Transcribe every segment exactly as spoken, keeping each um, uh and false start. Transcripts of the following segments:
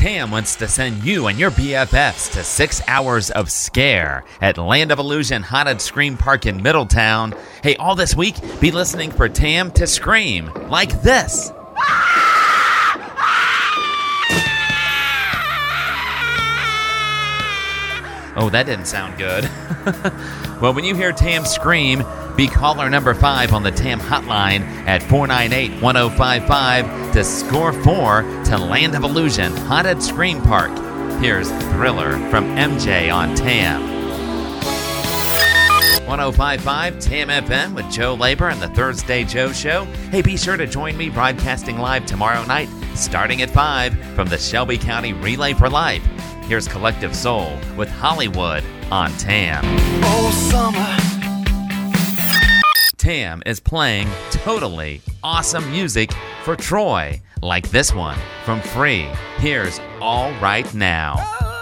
Tam wants to send you and your B F Fs to six hours of scare at Land of Illusion Haunted Scream Park in Middletown. Hey, all this week, be listening for Tam to scream like this. Oh, that didn't sound good. Well, when you hear Tam scream, be caller number five on the Tam hotline at four nine eight, one oh five five to score four to Land of Illusion Haunted Scream Park. Here's Thriller from M J on Tam. one oh five point five Tam F M with Joe Labor and the Thursday Joe Show. Hey, be sure to join me broadcasting live tomorrow night starting at five from the Shelby County Relay for Life. Here's Collective Soul with Hollywood on Tam. Oh, summer. Tam is playing totally awesome music for Troy, like this one from Free. Here's All Right Now.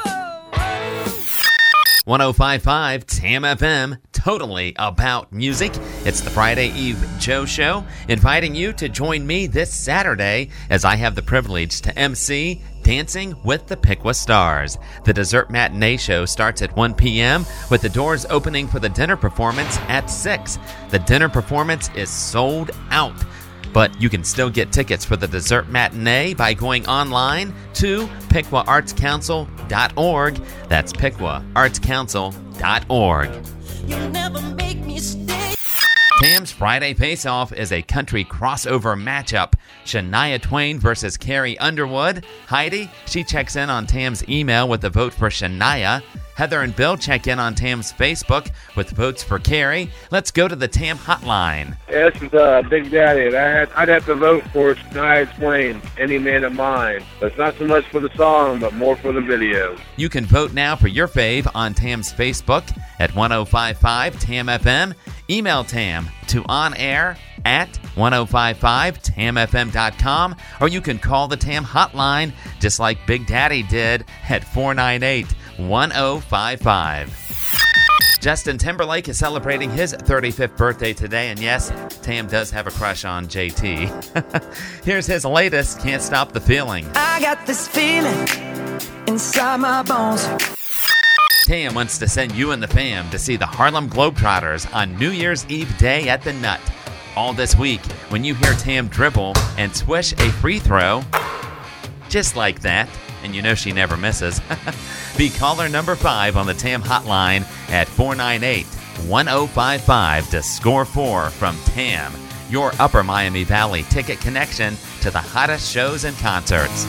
one oh five point five Tam F M, totally about music. It's the Friday Eve Joe Show, inviting you to join me this Saturday as I have the privilege to M C Dancing with the Piqua Stars. The dessert matinee show starts at one p.m. with the doors opening for the dinner performance at six. The dinner performance is sold out, but you can still get tickets for the dessert matinee by going online to Piqua Arts Council dot org. That's Piqua Arts Council dot org. You'll never make me stay. Tam's Friday Face-Off is a country crossover matchup. Shania Twain versus Carrie Underwood. Heidi, she checks in on Tam's email with the vote for Shania. Heather and Bill check in on Tam's Facebook with votes for Carrie. Let's go to the Tam hotline. Yeah, this is uh, Big Daddy, and I had, I'd have to vote for Shania Twain, Any Man of Mine. It's not so much for the song, but more for the video. You can vote now for your fave on Tam's Facebook at one oh five point five Tam F M. Email Tam to onair at ten fifty-five tam f m dot com, or you can call the Tam hotline just like Big Daddy did at four nine eight, one oh five five. Justin Timberlake is celebrating his thirty-fifth birthday today, and yes, Tam does have a crush on J T. Here's his latest, Can't Stop the Feeling. I got this feeling inside my bones. Tam wants to send you and the fam to see the Harlem Globetrotters on New Year's Eve day at the Nut. All this week, when you hear Tam dribble and swish a free throw, just like that, and you know she never misses, be caller number five on the Tam hotline at four nine eight, one oh five five to score four from Tam, your Upper Miami Valley ticket connection to the hottest shows and concerts.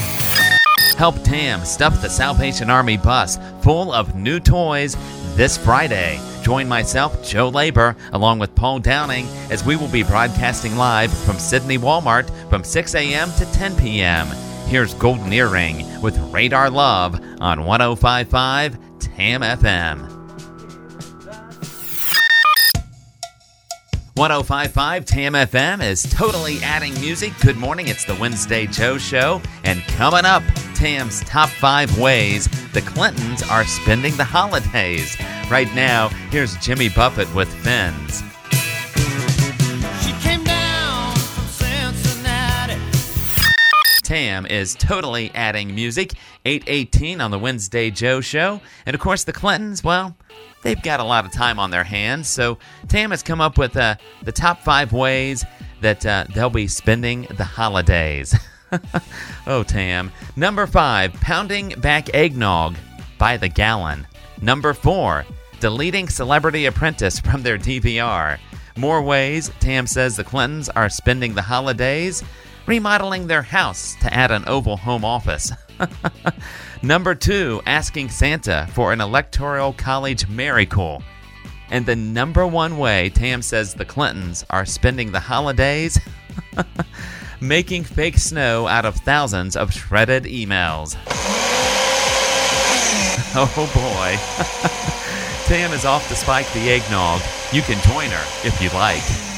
Help Tam stuff the Salvation Army bus full of new toys this Friday. Join myself, Joe Labor, along with Paul Downing, as we will be broadcasting live from Sydney Walmart from six a.m. to ten p.m. Here's Golden Earring with Radar Love on one oh five point five Tam F M. one oh five point five Tam F M is totally adding music. Good morning, it's the Wednesday Joe Show, and coming up, Tam's top five ways the Clintons are spending the holidays. Right now, here's Jimmy Buffett with Fins. She came down from Cincinnati. Tam is totally adding music. eight eighteen on the Wednesday Joe Show. And of course, the Clintons, well, they've got a lot of time on their hands. So Tam has come up with uh, the top five ways that uh, they'll be spending the holidays. Oh, Tam. Number five, pounding back eggnog by the gallon. Number four, deleting Celebrity Apprentice from their D V R. More ways Tam says the Clintons are spending the holidays: remodeling their house to add an oval home office. Number two, asking Santa for an electoral college miracle. And the number one way Tam says the Clintons are spending the holidays: making fake snow out of thousands of shredded emails. Oh boy. Tam is off to spike the eggnog. You can join her if you like.